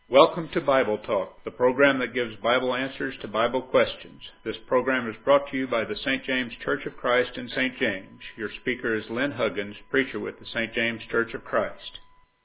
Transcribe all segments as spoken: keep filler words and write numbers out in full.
Welcome to Bible Talk, the program that gives Bible answers to Bible questions. This program is brought to you by the Saint James Church of Christ in Saint James. Your speaker is Lynn Huggins, preacher with the Saint James Church of Christ.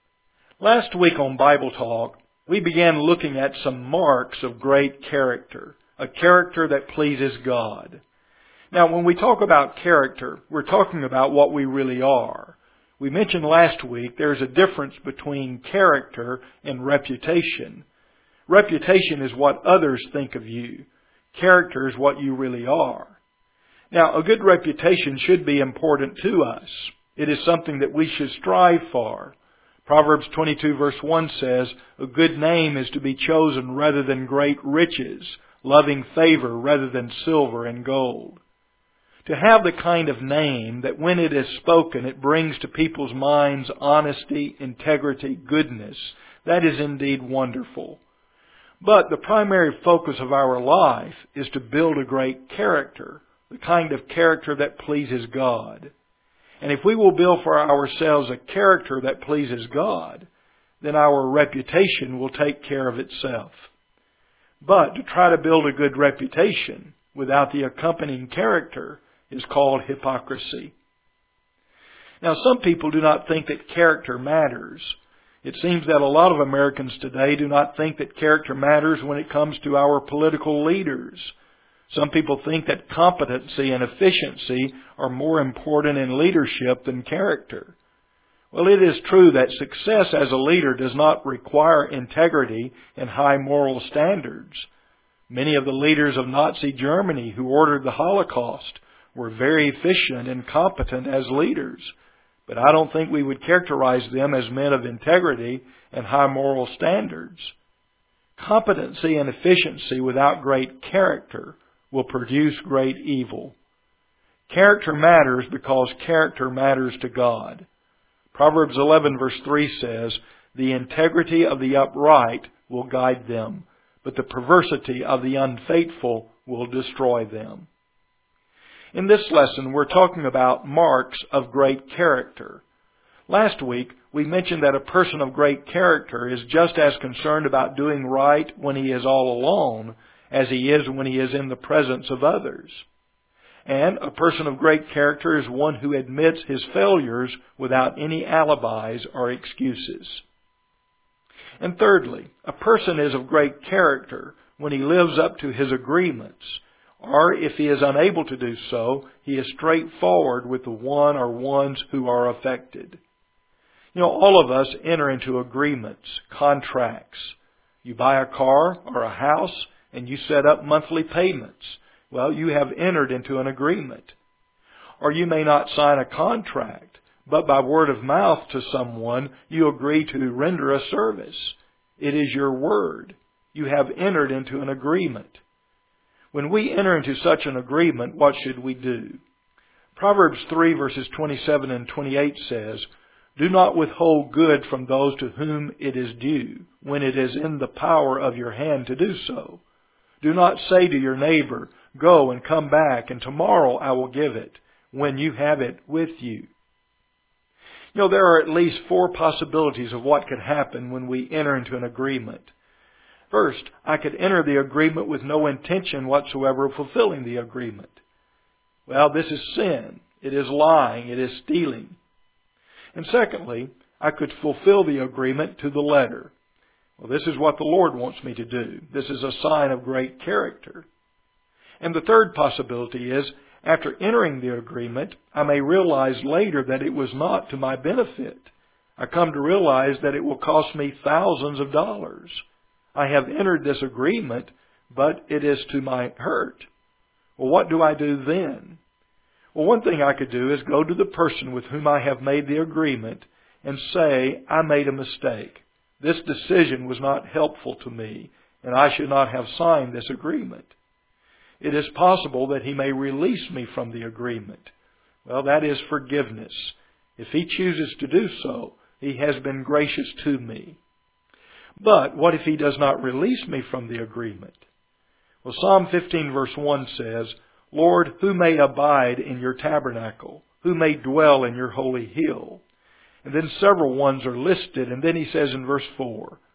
Last week on Bible Talk, we began looking at some marks of great character, a character that pleases God. Now, when we talk about character, we're talking about what we really are. We mentioned last week there's a difference between character and reputation. Reputation is what others think of you. Character is what you really are. Now, a good reputation should be important to us. It is something that we should strive for. Proverbs twenty-two verse one says, "A good name is to be chosen rather than great riches, loving favor rather than silver and gold." To have the kind of name that when it is spoken, it brings to people's minds honesty, integrity, goodness, that is indeed wonderful. But the primary focus of our life is to build a great character, the kind of character that pleases God. And if we will build for ourselves a character that pleases God, then our reputation will take care of itself. But to try to build a good reputation without the accompanying character is called hypocrisy. Now, some people do not think that character matters. It seems that a lot of Americans today do not think that character matters when it comes to our political leaders. Some people think that competency and efficiency are more important in leadership than character. Well, it is true that success as a leader does not require integrity and high moral standards. Many of the leaders of Nazi Germany who ordered the Holocaust were very efficient and competent as leaders. But I don't think we would characterize them as men of integrity and high moral standards. Competency and efficiency without great character will produce great evil. Character matters because character matters to God. Proverbs eleven verse three says, "The integrity of the upright will guide them, but the perversity of the unfaithful will destroy them." In this lesson, we're talking about marks of great character. Last week, we mentioned that a person of great character is just as concerned about doing right when he is all alone as he is when he is in the presence of others. And a person of great character is one who admits his failures without any alibis or excuses. And thirdly, a person is of great character when he lives up to his agreements. Or if he is unable to do so, he is straightforward with the one or ones who are affected. You know, all of us enter into agreements, contracts. You buy a car or a house and you set up monthly payments. Well, you have entered into an agreement. Or you may not sign a contract, but by word of mouth to someone, you agree to render a service. It is your word. You have entered into an agreement. When we enter into such an agreement, what should we do? Proverbs three verses twenty-seven and twenty-eight says, "Do not withhold good from those to whom it is due, when it is in the power of your hand to do so. Do not say to your neighbor, 'Go and come back, and tomorrow I will give it,' when you have it with you." You know, there are at least four possibilities of what could happen when we enter into an agreement. First, I could enter the agreement with no intention whatsoever of fulfilling the agreement. Well, this is sin. It is lying. It is stealing. And secondly, I could fulfill the agreement to the letter. Well, this is what the Lord wants me to do. This is a sign of great character. And the third possibility is, after entering the agreement, I may realize later that it was not to my benefit. I come to realize that it will cost me thousands of dollars. I have entered this agreement, but it is to my hurt. Well, what do I do then? Well, one thing I could do is go to the person with whom I have made the agreement and say, "I made a mistake. This decision was not helpful to me, and I should not have signed this agreement." It is possible that he may release me from the agreement. Well, that is forgiveness. If he chooses to do so, he has been gracious to me. But what if he does not release me from the agreement? Well, Psalm fifteen verse one says, "Lord, who may abide in your tabernacle? Who may dwell in your holy hill?" And then several ones are listed, and then he says in verse four,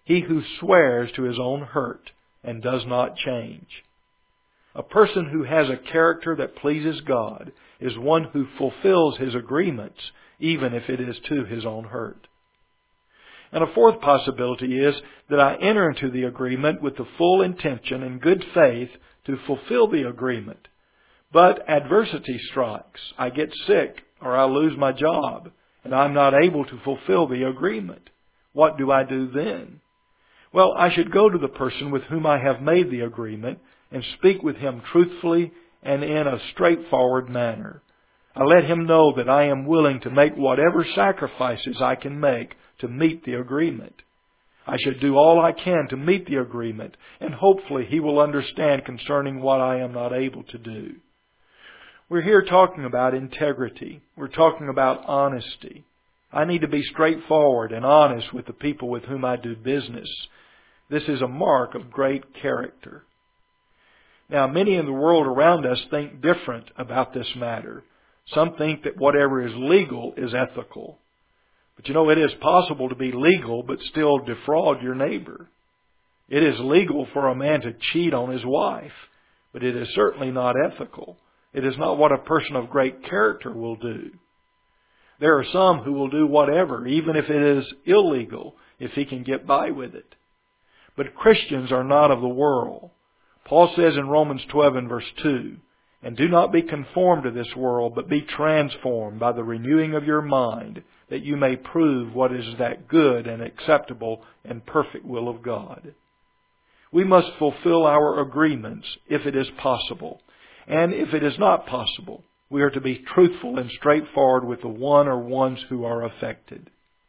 he who swears to his own hurt and does not change. A person who has a character that pleases God is one who fulfills his agreements, even if it is to his own hurt. And a fourth possibility is that I enter into the agreement with the full intention and good faith to fulfill the agreement. But adversity strikes. I get sick or I lose my job and I'm not able to fulfill the agreement. What do I do then? Well, I should go to the person with whom I have made the agreement and speak with him truthfully and in a straightforward manner. I let him know that I am willing to make whatever sacrifices I can make to meet the agreement. I should do all I can to meet the agreement, and hopefully he will understand concerning what I am not able to do. We're here talking about integrity. We're talking about honesty. I need to be straightforward and honest with the people with whom I do business. This is a mark of great character. Now, many in the world around us think different about this matter. Some think that whatever is legal is ethical. But you know, it is possible to be legal but still defraud your neighbor. It is legal for a man to cheat on his wife, but it is certainly not ethical. It is not what a person of great character will do. There are some who will do whatever, even if it is illegal, if he can get by with it. But Christians are not of the world. Paul says in Romans twelve and verse two, "And do not be conformed to this world, but be transformed by the renewing of your mind, that you may prove what is that good and acceptable and perfect will of God." We must fulfill our agreements if it is possible. And if it is not possible, we are to be truthful and straightforward with the one or ones who are affected.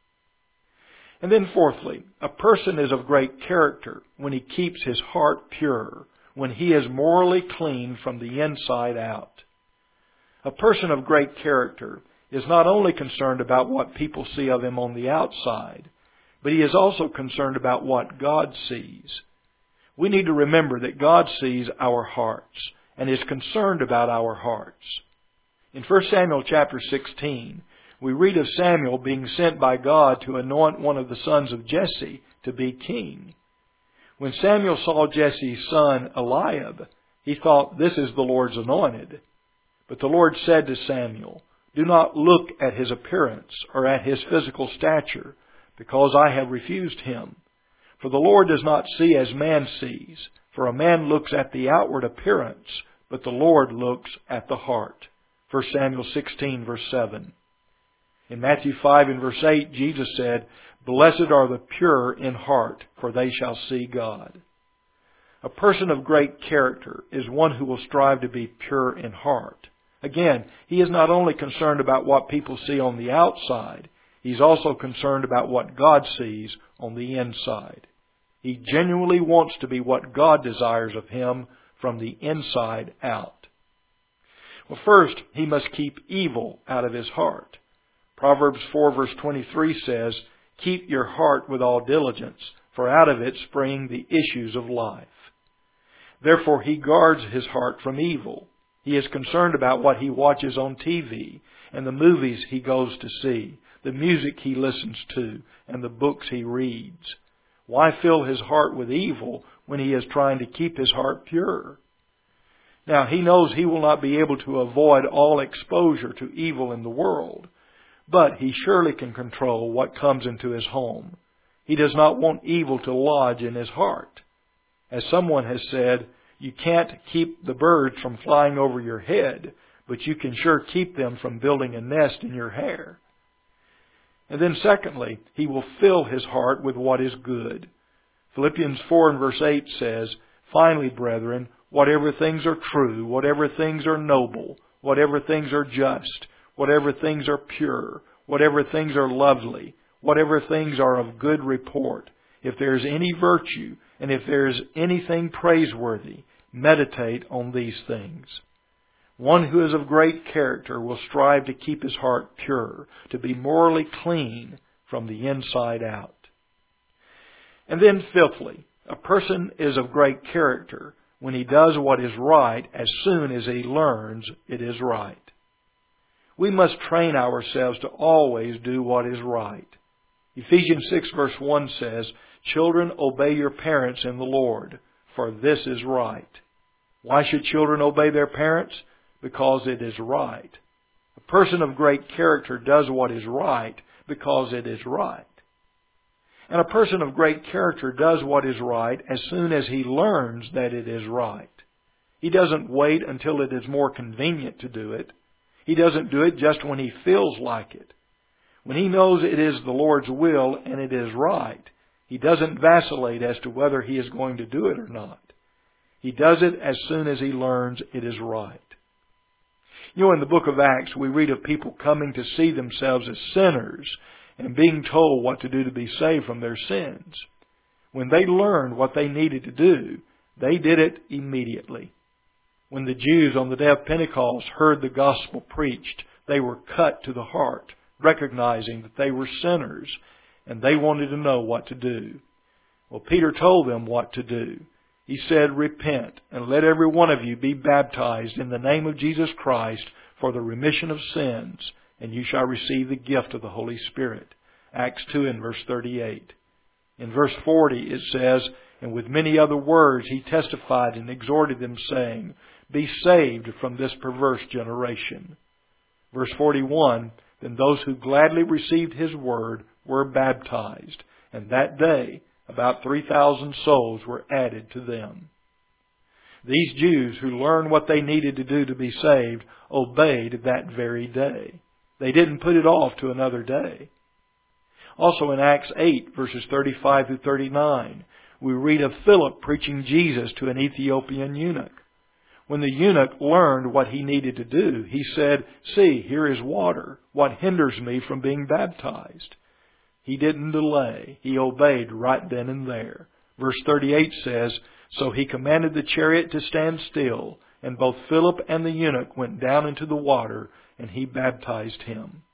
And then fourthly, a person is of great character when he keeps his heart pure, when he is morally clean from the inside out. A person of great character is not only concerned about what people see of him on the outside, but he is also concerned about what God sees. We need to remember that God sees our hearts and is concerned about our hearts. In First Samuel chapter sixteen, we read of Samuel being sent by God to anoint one of the sons of Jesse to be king. When Samuel saw Jesse's son Eliab, he thought, "This is the Lord's anointed." But the Lord said to Samuel, "Do not look at his appearance or at his physical stature, because I have refused him. For the Lord does not see as man sees, for a man looks at the outward appearance, but the Lord looks at the heart." First Samuel sixteen, verse seven. In Matthew five and verse eight, Jesus said, "Blessed are the pure in heart, for they shall see God." A person of great character is one who will strive to be pure in heart. Again, he is not only concerned about what people see on the outside, he's also concerned about what God sees on the inside. He genuinely wants to be what God desires of him from the inside out. Well, first, he must keep evil out of his heart. Proverbs four verse twenty-three says, "Keep your heart with all diligence, for out of it spring the issues of life." Therefore, he guards his heart from evil. He is concerned about what he watches on T V and the movies he goes to see, the music he listens to, and the books he reads. Why fill his heart with evil when he is trying to keep his heart pure? Now, he knows he will not be able to avoid all exposure to evil in the world, but he surely can control what comes into his home. He does not want evil to lodge in his heart. As someone has said, you can't keep the birds from flying over your head, but you can sure keep them from building a nest in your hair. And then secondly, he will fill his heart with what is good. Philippians four and verse eight says, "Finally, brethren, whatever things are true, whatever things are noble, whatever things are just, whatever things are pure, whatever things are lovely, whatever things are of good report, if there is any virtue, and if there is anything praiseworthy, meditate on these things." One who is of great character will strive to keep his heart pure, to be morally clean from the inside out. And then fifthly, a person is of great character when he does what is right as soon as he learns it is right. We must train ourselves to always do what is right. Ephesians six verse one says, Children, obey your parents in the Lord, for this is right. Why should children obey their parents? Because it is right. A person of great character does what is right because it is right. And a person of great character does what is right as soon as he learns that it is right. He doesn't wait until it is more convenient to do it. He doesn't do it just when he feels like it. When he knows it is the Lord's will and it is right, he doesn't vacillate as to whether he is going to do it or not. He does it as soon as he learns it is right. You know, in the book of Acts, we read of people coming to see themselves as sinners and being told what to do to be saved from their sins. When they learned what they needed to do, they did it immediately. When the Jews on the day of Pentecost heard the gospel preached, they were cut to the heart, recognizing that they were sinners, and they wanted to know what to do. Well, Peter told them what to do. He said, "Repent, and let every one of you be baptized in the name of Jesus Christ for the remission of sins, and you shall receive the gift of the Holy Spirit." Acts two and verse thirty-eight. In verse forty it says, "And with many other words he testified and exhorted them, saying, Be saved from this perverse generation." Verse forty-one, "Then those who gladly received his word were baptized, and that day about three thousand souls were added to them." These Jews who learned what they needed to do to be saved obeyed that very day. They didn't put it off to another day. Also in Acts eight, verses thirty-five through thirty-nine, we read of Philip preaching Jesus to an Ethiopian eunuch. When the eunuch learned what he needed to do, he said, "See, here is water. What hinders me from being baptized?" He didn't delay. He obeyed right then and there. Verse thirty-eight says, "So he commanded the chariot to stand still, and both Philip and the eunuch went down into the water, and he baptized him."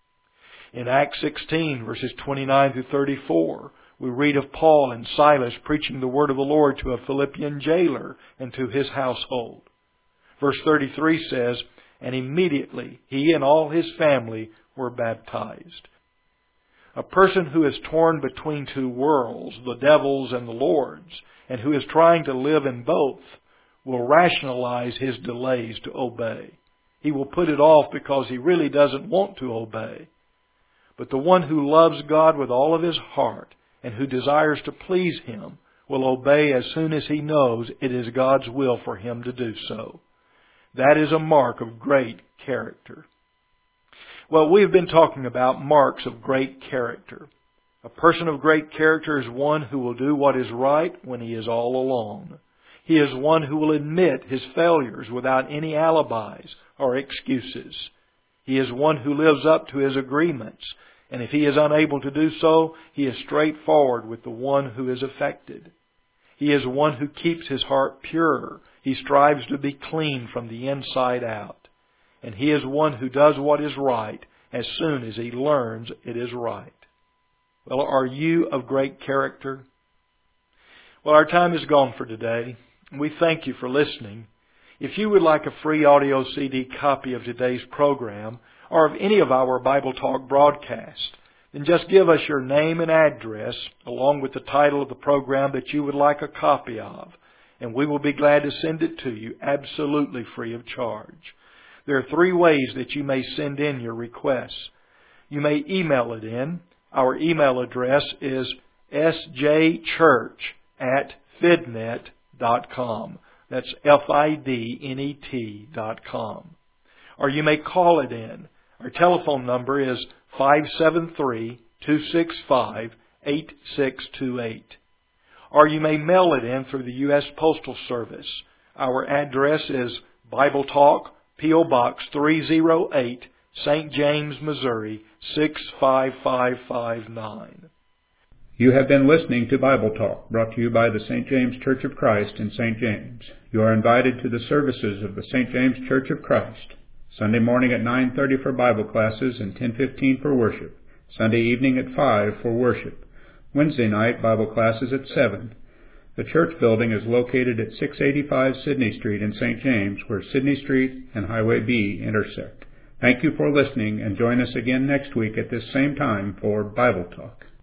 In Acts sixteen, verses twenty-nine through thirty-four, we read of Paul and Silas preaching the word of the Lord to a Philippian jailer and to his household. Verse thirty-three says, "And immediately he and all his family were baptized." A person who is torn between two worlds, the devil's and the Lord's, and who is trying to live in both, will rationalize his delays to obey. He will put it off because he really doesn't want to obey. But the one who loves God with all of his heart and who desires to please Him will obey as soon as he knows it is God's will for him to do so. That is a mark of great character. Well, we've been talking about marks of great character. A person of great character is one who will do what is right when he is all alone. He is one who will admit his failures without any alibis or excuses. He is one who lives up to his agreements, and if he is unable to do so, he is straightforward with the one who is affected. He is one who keeps his heart pure. He strives to be clean from the inside out. And he is one who does what is right as soon as he learns it is right. Well, are you of great character? Well, our time is gone for today. We thank you for listening. If you would like a free audio C D copy of today's program or of any of our Bible Talk broadcasts, then just give us your name and address along with the title of the program that you would like a copy of, and we will be glad to send it to you absolutely free of charge. There are three ways that you may send in your requests. You may email it in. Our email address is s j church at fidnet dot com. That's F I D N E T dot com. Or you may call it in. Our telephone number is five seven three, two six five, eight six two eight. Or you may mail it in through the U S Postal Service. Our address is Bible Talk, P O Box three oh eight, Saint James, Missouri, six five five five nine. You have been listening to Bible Talk, brought to you by the Saint James Church of Christ in Saint James. You are invited to the services of the Saint James Church of Christ. Sunday morning at nine thirty for Bible classes and ten fifteen for worship. Sunday evening at five for worship. Wednesday night Bible classes at seven. The church building is located at six eighty-five Sidney Street in Saint James, where Sidney Street and Highway B intersect. Thank you for listening, and join us again next week at this same time for Bible Talk.